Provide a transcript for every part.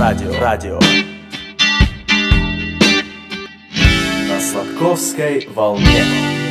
Радио. На Сладковской волне.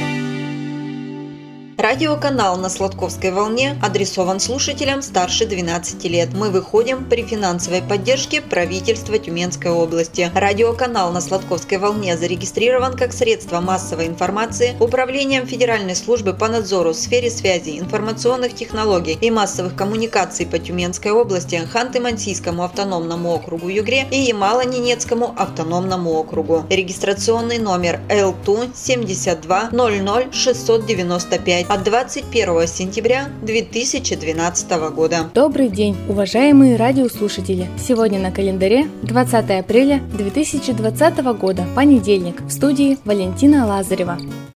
Радиоканал на Сладковской волне адресован слушателям старше 12 лет. Мы выходим при финансовой поддержке правительства Тюменской области. Радиоканал на Сладковской волне зарегистрирован как средство массовой информации Управлением Федеральной службы по надзору в сфере связи, информационных технологий и массовых коммуникаций по Тюменской области, Ханты-Мансийскому автономному округу Югре и Ямало-Ненецкому автономному округу. Регистрационный номер ЛТУ 72 00 695 от 21 сентября 2012 года. Добрый день, уважаемые радиослушатели! Сегодня на календаре 20 апреля 2020 года, понедельник. В студии Валентина Лазарева.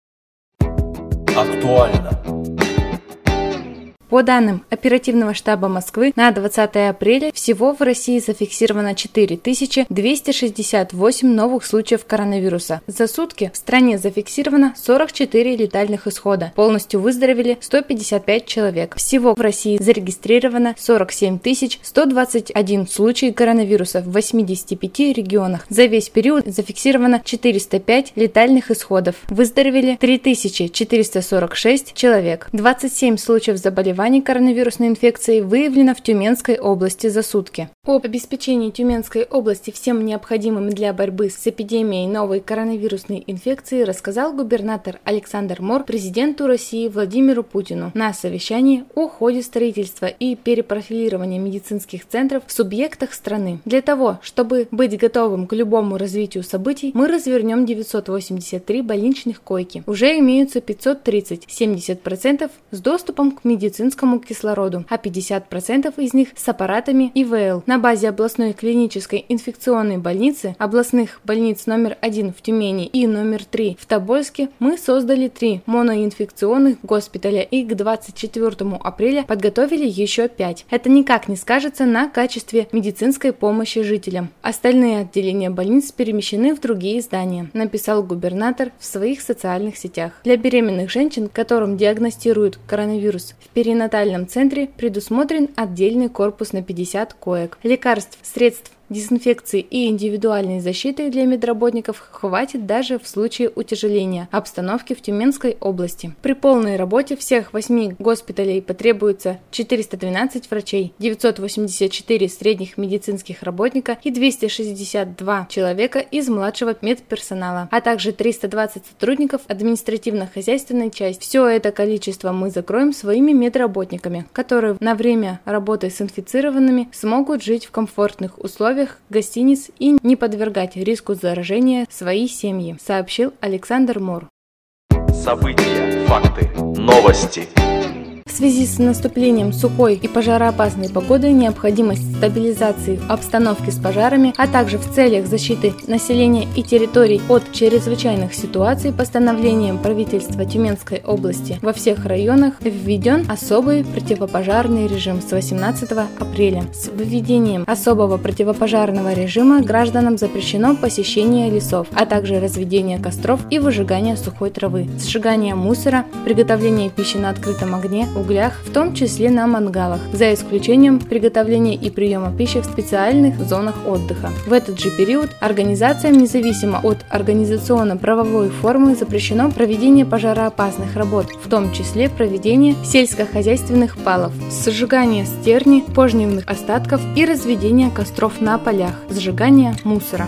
Актуально. По данным оперативного штаба Москвы, на 20 апреля всего в России зафиксировано 4268 новых случаев коронавируса. За сутки в стране зафиксировано 44 летальных исхода. Полностью выздоровели 155 человек. Всего в России зарегистрировано 47 121 случай коронавируса в 85 регионах. За весь период зафиксировано 405 летальных исходов. Выздоровели 3446 человек. 27 случаев заболеваний коронавирусной инфекцией выявлено в Тюменской области за сутки. Об обеспечении Тюменской области всем необходимым для борьбы с эпидемией новой коронавирусной инфекции рассказал губернатор Александр Мор президенту России Владимиру Путину на совещании о ходе строительства и перепрофилирования медицинских центров в субъектах страны. Для того, чтобы быть готовым к любому развитию событий, мы развернем 983 больничных койки. Уже имеются 530, 70% с доступом к медицинскому кислороду, а 50% из них с аппаратами ИВЛ. На базе областной клинической инфекционной больницы, областных больниц номер 1 в Тюмени и номер 3 в Тобольске мы создали 3 моноинфекционных госпиталя и к 24 апреля подготовили еще 5. Это никак не скажется на качестве медицинской помощи жителям. Остальные отделения больниц перемещены в другие здания, написал губернатор в своих социальных сетях. Для беременных женщин, которым диагностируют коронавирус, в перинатальном центре предусмотрен отдельный корпус на 50 коек. Лекарств, средств дезинфекции и индивидуальной защиты для медработников хватит даже в случае утяжеления обстановки в Тюменской области. При полной работе всех 8 госпиталей потребуется 412 врачей, 984 средних медицинских работника и 262 человека из младшего медперсонала, а также 320 сотрудников административно-хозяйственной части. Все это количество мы закроем своими медработниками, которые на время работы с инфицированными смогут жить в комфортных условиях гостиниц и не подвергать риску заражения свои семьи, сообщил Александр Мор. События, факты, новости. В связи с наступлением сухой и пожароопасной погоды необходимость стабилизации обстановки с пожарами, а также в целях защиты населения и территорий от чрезвычайных ситуаций постановлением правительства Тюменской области во всех районах введен особый противопожарный режим с 18 апреля. С введением особого противопожарного режима гражданам запрещено посещение лесов, а также разведение костров и выжигание сухой травы, сжигание мусора, приготовление пищи на открытом огне, углях, в том числе на мангалах, за исключением приготовления и приема пищи в специальных зонах отдыха. В этот же период организациям, независимо от организационно-правовой формы, запрещено проведение пожароопасных работ, в том числе проведение сельскохозяйственных палов, сжигание стерни, пожнивных остатков и разведение костров на полях, сжигание мусора.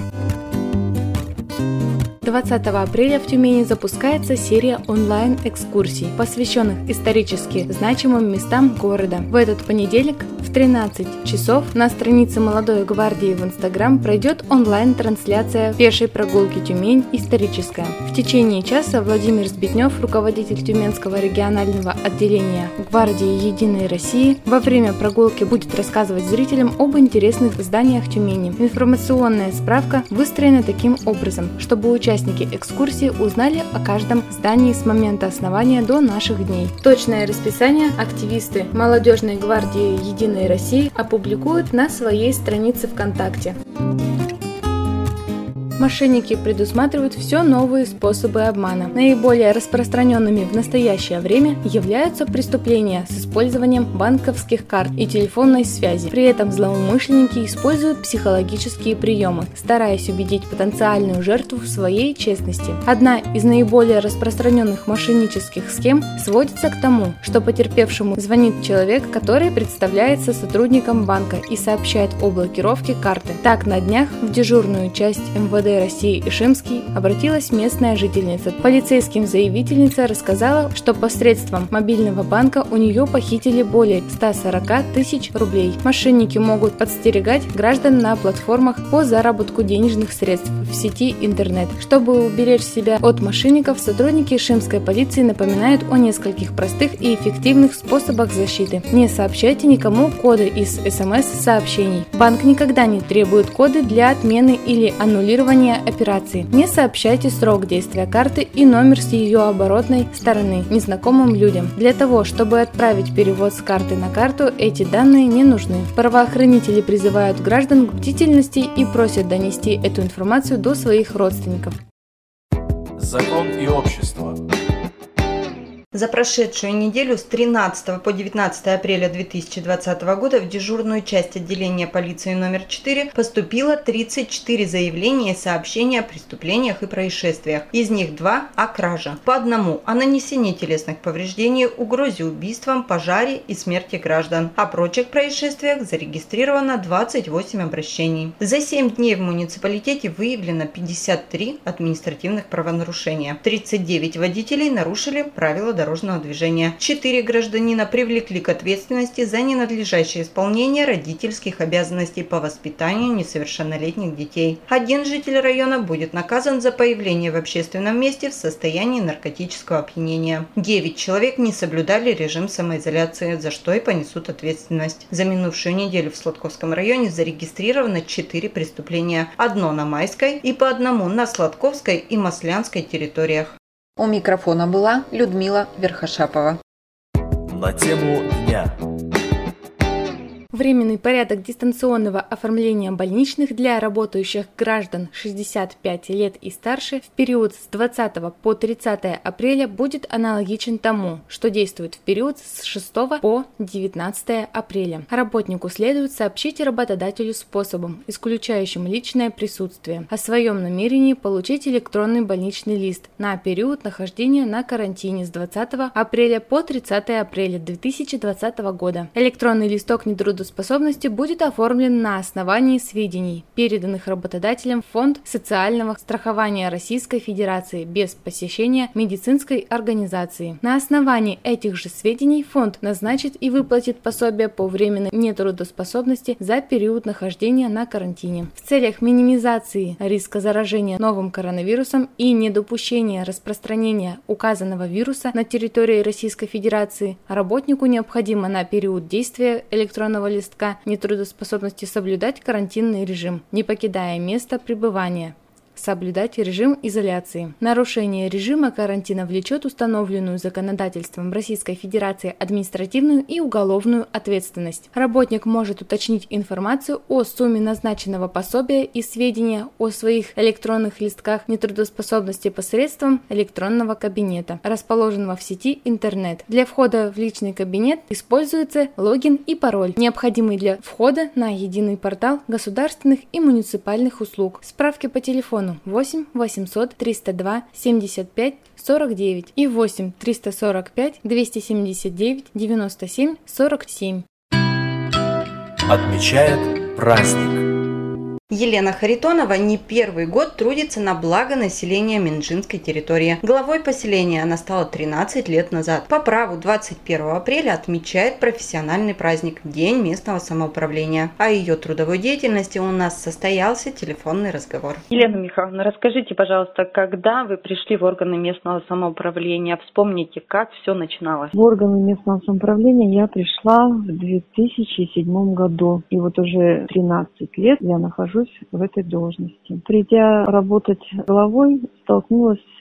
20 апреля в Тюмени запускается серия онлайн-экскурсий, посвященных исторически значимым местам города. В этот понедельник в 13 часов на странице Молодой гвардии в Инстаграм пройдет онлайн-трансляция пешей прогулки «Тюмень. Историческая». В течение часа Владимир Сбитнев, руководитель Тюменского регионального отделения Гвардии Единой России, во время прогулки будет рассказывать зрителям об интересных зданиях Тюмени. Информационная справка выстроена таким образом, чтобы участники экскурсии узнали о каждом здании с момента основания до наших дней. Точное расписание активисты Молодежной гвардии Единой России опубликуют на своей странице ВКонтакте. Мошенники предусматривают все новые способы обмана. Наиболее распространенными в настоящее время являются преступления с использованием банковских карт и телефонной связи. При этом злоумышленники используют психологические приемы, стараясь убедить потенциальную жертву в своей честности. Одна из наиболее распространенных мошеннических схем сводится к тому, что потерпевшему звонит человек, который представляется сотрудником банка и сообщает о блокировке карты. Так, на днях в дежурную часть МВД России Ишимский обратилась местная жительница. Полицейским заявительница рассказала, что посредством мобильного банка у нее похитили более 140 тысяч рублей. Мошенники могут подстерегать граждан на платформах по заработку денежных средств в сети интернет. Чтобы уберечь себя от мошенников, сотрудники ишимской полиции напоминают о нескольких простых и эффективных способах защиты. Не сообщайте никому коды из СМС-сообщений. Банк никогда не требует коды для отмены или аннулирования операции. Не сообщайте срок действия карты и номер с ее оборотной стороны незнакомым людям. Для того, чтобы отправить перевод с карты на карту, эти данные не нужны. Правоохранители призывают граждан к бдительности и просят донести эту информацию до своих родственников. Закон и общество. За прошедшую неделю с 13 по 19 апреля 2020 года в дежурную часть отделения полиции номер 4 поступило 34 заявления и сообщения о преступлениях и происшествиях. Из них 2 о краже, по одному о нанесении телесных повреждений, угрозе убийством, пожаре и смерти граждан. О прочих происшествиях зарегистрировано 28 обращений. За 7 дней в муниципалитете выявлено 53 административных правонарушения. 39 водителей нарушили правила дорожного движения. 4 гражданина привлекли к ответственности за ненадлежащее исполнение родительских обязанностей по воспитанию несовершеннолетних детей. 1 житель района будет наказан за появление в общественном месте в состоянии наркотического опьянения. 9 человек не соблюдали режим самоизоляции, за что и понесут ответственность. За минувшую неделю в Сладковском районе зарегистрировано 4 преступления. 1 на Майской и по 1 на Сладковской и Маслянской территориях. У микрофона была Людмила Верхошапова. На тему дня. Временный порядок дистанционного оформления больничных для работающих граждан 65 лет и старше в период с 20 по 30 апреля будет аналогичен тому, что действует в период с 6 по 19 апреля. Работнику следует сообщить работодателю способом, исключающим личное присутствие, о своем намерении получить электронный больничный лист на период нахождения на карантине с 20 апреля по 30 апреля 2020 года. Электронный листок нетрудоспособности будет оформлен на основании сведений, переданных работодателем в Фонд социального страхования Российской Федерации без посещения медицинской организации. На основании этих же сведений фонд назначит и выплатит пособие по временной нетрудоспособности за период нахождения на карантине. В целях минимизации риска заражения новым коронавирусом и недопущения распространения указанного вируса на территории Российской Федерации работнику необходимо на период действия электронного листка нетрудоспособности соблюдать карантинный режим, не покидая место пребывания. Соблюдать режим изоляции. Нарушение режима карантина влечет установленную законодательством Российской Федерации административную и уголовную ответственность. Работник может уточнить информацию о сумме назначенного пособия и сведения о своих электронных листках нетрудоспособности посредством электронного кабинета, расположенного в сети интернет. Для входа в личный кабинет используется логин и пароль, необходимый для входа на единый портал государственных и муниципальных услуг. Справки по телефону 8 800 302 75 49 и 8 345 279 97 47. Отмечает праздник. Елена Харитонова не первый год трудится на благо населения Минжинской территории. Главой поселения она стала 13 лет назад. По праву 21 апреля отмечает профессиональный праздник – День местного самоуправления. О ее трудовой деятельности у нас состоялся телефонный разговор. Елена Михайловна, расскажите, пожалуйста, когда вы пришли в органы местного самоуправления? Вспомните, как все начиналось. В органы местного самоуправления я пришла в 2007 году. И вот уже 13 лет я нахожусь в этой должности. Придя работать главой, столкнулась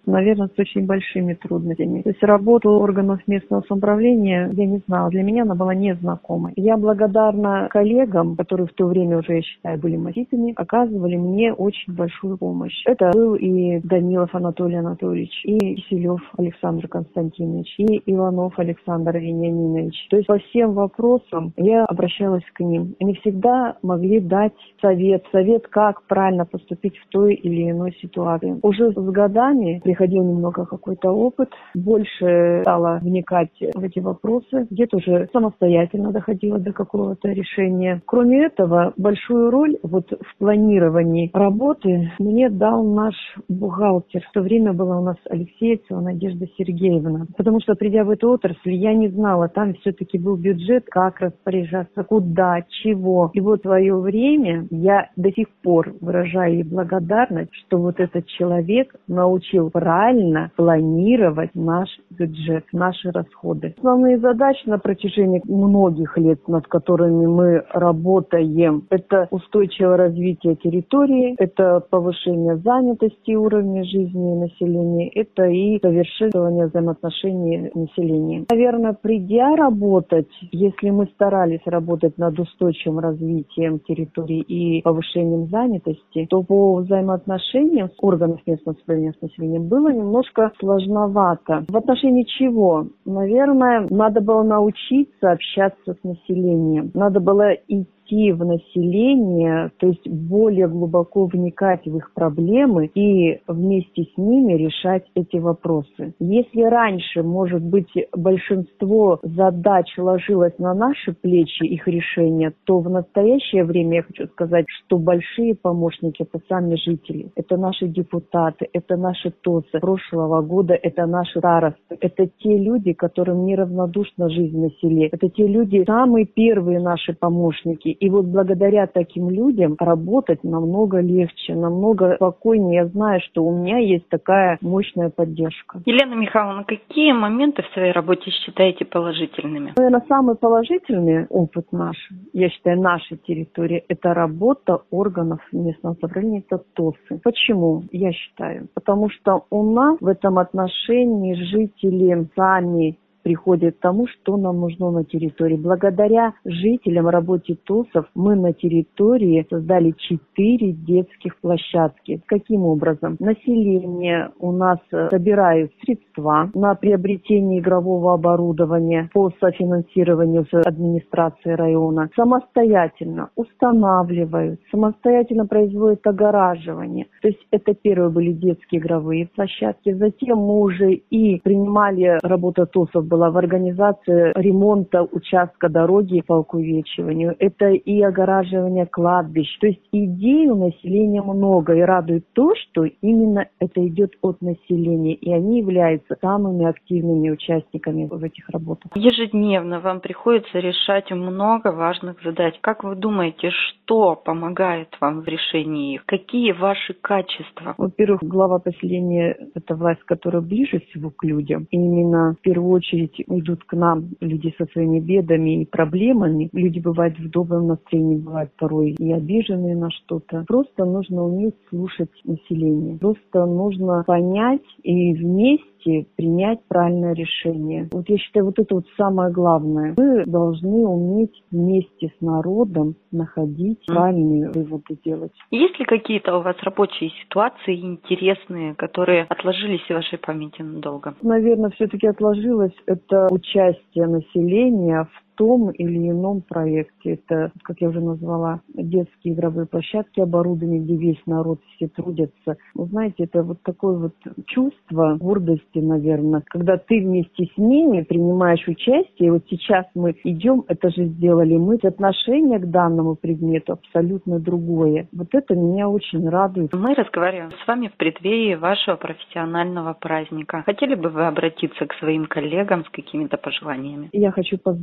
Наверное, с очень большими трудностями. То есть работу органов местного самоуправления я не знала. Для меня она была незнакомой. Я благодарна коллегам, которые в то время уже, я считаю, были маститами, оказывали мне очень большую помощь. Это был и Данилов Анатолий Анатольевич, и Киселев Александр Константинович, и Иванов Александр Вениаминович. То есть по всем вопросам я обращалась к ним. Они всегда могли дать совет, как правильно поступить в той или иной ситуации. Уже с годами приходил немного какой-то опыт, больше стала вникать в эти вопросы, где-то уже самостоятельно доходила до какого-то решения. Кроме этого, большую роль вот в планировании работы мне дал наш бухгалтер. В то время была у нас Алексеевцева Надежда Сергеевна. Потому что, придя в эту отрасль, я не знала, там все-таки был бюджет, как распоряжаться, куда, чего. И вот в свое время я до сих пор выражаю ей благодарность, что вот этот человек научил правильно планировать наш бюджет, наши расходы. Основные задачи на протяжении многих лет, над которыми мы работаем, это устойчивое развитие территории, это повышение занятости, уровня жизни населения, это и совершенствование взаимоотношений с населением. Наверное, придя работать, если мы старались работать над устойчивым развитием территории и повышением занятости, то по взаимоотношениям с органами местного самоуправления с населением было немножко сложновато. В отношении чего? Наверное, надо было научиться общаться с населением. Надо было идти в население, то есть более глубоко вникать в их проблемы и вместе с ними решать эти вопросы. Если раньше, может быть, большинство задач ложилось на наши плечи, их решения, то в настоящее время я хочу сказать, что большие помощники – это сами жители, это наши депутаты, это наши ТОСы прошлого года, это наши старосты, это те люди, которым неравнодушна жизнь на селе, это те люди, самые первые наши помощники. И вот благодаря таким людям работать намного легче, намного спокойнее. Я знаю, что у меня есть такая мощная поддержка. Елена Михайловна, какие моменты в своей работе считаете положительными? Наверное, самый положительный опыт наш, я считаю, нашей территории, это работа органов местного самоуправления, это ТОСы. Почему? Я считаю. Потому что у нас в этом отношении жители сами приходит к тому, что нам нужно на территории. Благодаря жителям работе ТОСов мы на территории создали 4 детских площадки. Каким образом? Население у нас собирает средства на приобретение игрового оборудования по софинансированию с администрации района. Самостоятельно устанавливают, самостоятельно производят огораживание. То есть это первые были детские игровые площадки. Затем мы уже и принимали работу ТОСов была в организации ремонта участка дороги по увековечиванию. Это и огораживание кладбищ. То есть идей у населения много. И радует то, что именно это идет от населения. И они являются самыми активными участниками в этих работах. Ежедневно вам приходится решать много важных задач. Как вы думаете, что помогает вам в решении их? Какие ваши качества? Во-первых, глава поселения – это власть, которая ближе всего к людям. И именно в первую очередь идут к нам люди со своими бедами и проблемами. Люди бывают в добром настроении, бывают порой и обиженные на что-то. Просто нужно уметь слушать население. Просто нужно понять и вместе принять правильное решение. Вот я считаю, вот это вот самое главное. Мы должны уметь вместе с народом находить правильные выводы делать. Есть ли какие-то у вас рабочие ситуации интересные, которые отложились в вашей памяти надолго? Наверное, все-таки отложилось это участие населения в том или ином проекте. Это, как я уже назвала, детские игровые площадки, оборудование, где весь народ, все трудятся. Вы знаете, это вот такое вот чувство гордости, наверное, когда ты вместе с ними принимаешь участие. И вот сейчас мы идем, это же сделали мы. Отношение к данному предмету абсолютно другое. Вот это меня очень радует. Мы разговариваем с вами в преддверии вашего профессионального праздника. Хотели бы вы обратиться к своим коллегам с какими-то пожеланиями? Я хочу поздравить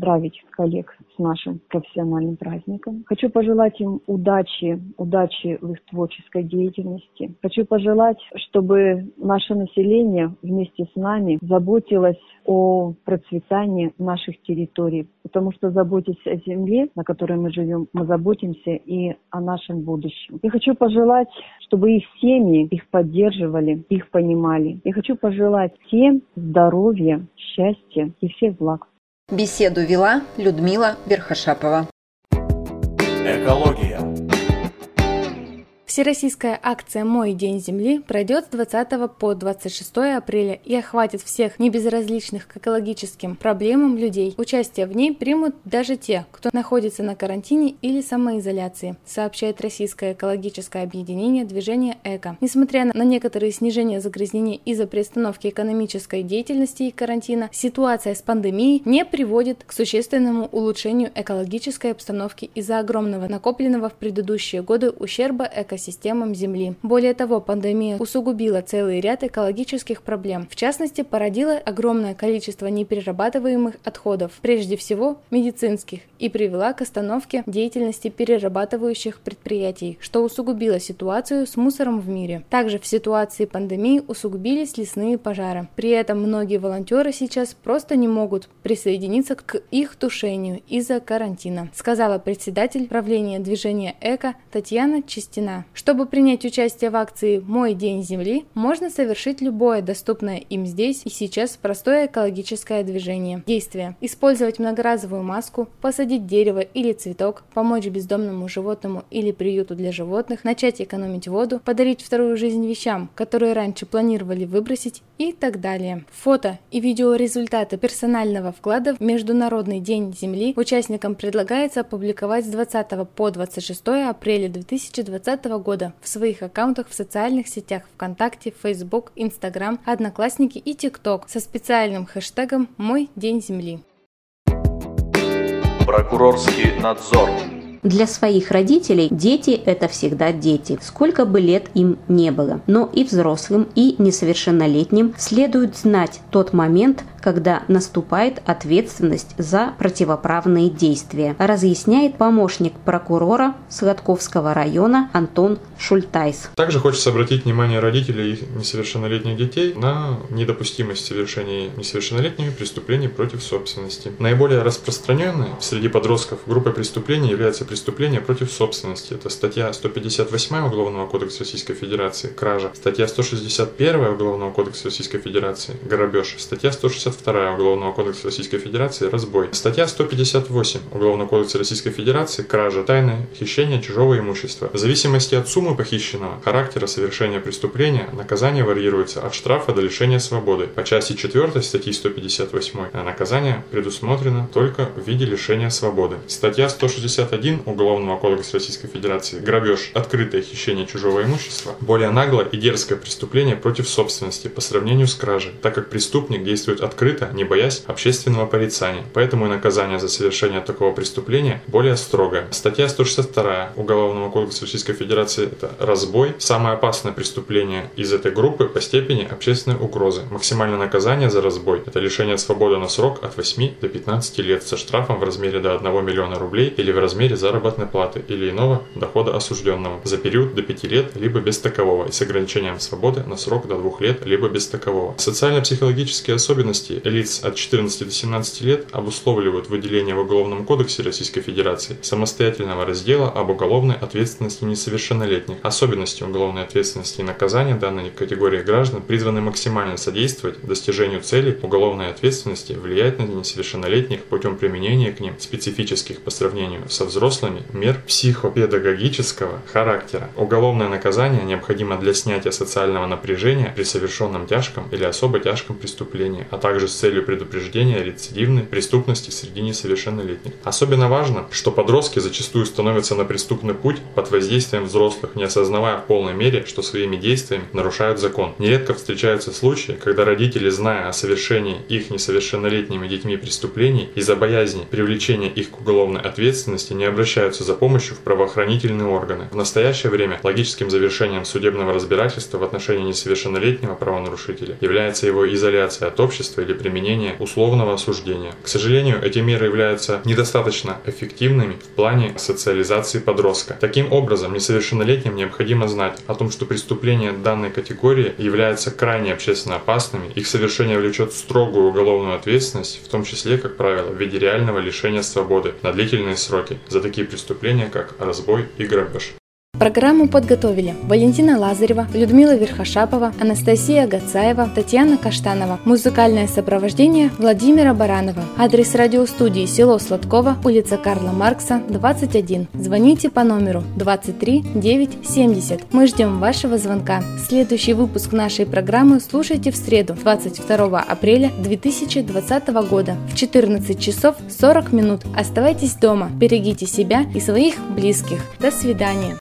коллег с нашим профессиональным праздником. Хочу пожелать им удачи в их творческой деятельности. Хочу пожелать, чтобы наше население вместе с нами заботилось о процветании наших территорий. Потому что, заботясь о земле, на которой мы живем, мы заботимся и о нашем будущем. Я хочу пожелать, чтобы их семьи их поддерживали, их понимали. Я хочу пожелать всем здоровья, счастья и всех благ. Беседу вела Людмила Верхошапова. Экология. Всероссийская акция «Мой день Земли» пройдет с 20 по 26 апреля и охватит всех небезразличных к экологическим проблемам людей. Участие в ней примут даже те, кто находится на карантине или самоизоляции, сообщает Российское экологическое объединение «Движение Эко». Несмотря на некоторые снижения загрязнений из-за приостановки экономической деятельности и карантина, ситуация с пандемией не приводит к существенному улучшению экологической обстановки из-за огромного накопленного в предыдущие годы ущерба экосистемам Земли. Более того, пандемия усугубила целый ряд экологических проблем. В частности, породила огромное количество неперерабатываемых отходов, прежде всего медицинских, и привела к остановке деятельности перерабатывающих предприятий, что усугубило ситуацию с мусором в мире. Также в ситуации пандемии усугубились лесные пожары. При этом многие волонтеры сейчас просто не могут присоединиться к их тушению из-за карантина, сказала председатель правления движения Эко Татьяна Чистина. Чтобы принять участие в акции «Мой день Земли», можно совершить любое доступное им здесь и сейчас простое экологическое движение. Действия: использовать многоразовую маску, посадить дерево или цветок, помочь бездомному животному или приюту для животных, начать экономить воду, подарить вторую жизнь вещам, которые раньше планировали выбросить и так далее. Фото и видеорезультаты персонального вклада в Международный день Земли участникам предлагается опубликовать с 20 по 26 апреля 2020 года в своих аккаунтах в социальных сетях ВКонтакте, Facebook, Instagram, Одноклассники и TikTok со специальным хэштегом «Мой день Земли». Прокурорский надзор. Для своих родителей дети – это всегда дети, сколько бы лет им не было. Но и взрослым, и несовершеннолетним следует знать тот момент, когда наступает ответственность за противоправные действия, разъясняет помощник прокурора Сладковского района Антон Шультайс. Также хочется обратить внимание родителей и несовершеннолетних детей на недопустимость совершения несовершеннолетними преступлений против собственности. Наиболее распространенной среди подростков группой преступлений является преступление против собственности. Это статья 158 Уголовного кодекса Российской Федерации – кража, статья 161 Уголовного кодекса Российской Федерации – грабеж, статья 162 Уголовного кодекса Российской Федерации – разбой, статья 158 Уголовного кодекса Российской Федерации – кража, тайное хищение чужого имущества. В зависимости от суммы похищенного, характера совершения преступления, наказание варьируется от штрафа до лишения свободы. По части 4 статьи 158 наказание предусмотрено только в виде лишения свободы. Статья 161 Уголовного кодекса Российской Федерации – грабеж, открытое хищение чужого имущества, более наглое и дерзкое преступление против собственности по сравнению с кражей, так как преступник действует открыто, не боясь общественного порицания. Поэтому и наказание за совершение такого преступления более строгое. Статья 162 Уголовного кодекса Российской Федерации – это разбой, самое опасное преступление из этой группы по степени общественной угрозы. Максимальное наказание за разбой – это лишение свободы на срок от 8 до 15 лет со штрафом в размере до 1 миллиона рублей или в размере заработной платы или иного дохода осужденного за период до 5 лет, либо без такового, и с ограничением свободы на срок до 2 лет, либо без такового. Социально-психологические особенности лиц от 14 до 17 лет обусловливают выделение в Уголовном кодексе Российской Федерации самостоятельного раздела об уголовной ответственности несовершеннолетних. Особенности уголовной ответственности и наказания данной категории граждан призваны максимально содействовать достижению целей уголовной ответственности, влиять на несовершеннолетних путем применения к ним специфических по сравнению со взрослыми мер психопедагогического характера. Уголовное наказание необходимо для снятия социального напряжения при совершенном тяжком или особо тяжком преступлении, а также с целью предупреждения рецидивной преступности среди несовершеннолетних. Особенно важно, что подростки зачастую становятся на преступный путь под воздействием взрослых, не осознавая в полной мере, что своими действиями нарушают закон. Нередко встречаются случаи, когда родители, зная о совершении их несовершеннолетними детьми преступлений, из-за боязни привлечения их к уголовной ответственности не обращаются за помощью в правоохранительные органы. В настоящее время логическим завершением судебного разбирательства в отношении несовершеннолетнего правонарушителя является его изоляция от общества или или применение условного осуждения. К сожалению, эти меры являются недостаточно эффективными в плане социализации подростка. Таким образом, несовершеннолетним необходимо знать о том, что преступления данной категории являются крайне общественно опасными, их совершение влечет строгую уголовную ответственность, в том числе, как правило, в виде реального лишения свободы на длительные сроки за такие преступления, как разбой и грабеж. Программу подготовили Валентина Лазарева, Людмила Верхошапова, Анастасия Гацаева, Татьяна Каштанова. Музыкальное сопровождение Владимира Баранова. Адрес радиостудии: село Сладково, улица Карла Маркса, 21. Звоните по номеру 23 9 70. Мы ждем вашего звонка. Следующий выпуск нашей программы слушайте в среду, 22 апреля 2020 года в 14 часов 40 минут. Оставайтесь дома, берегите себя и своих близких. До свидания.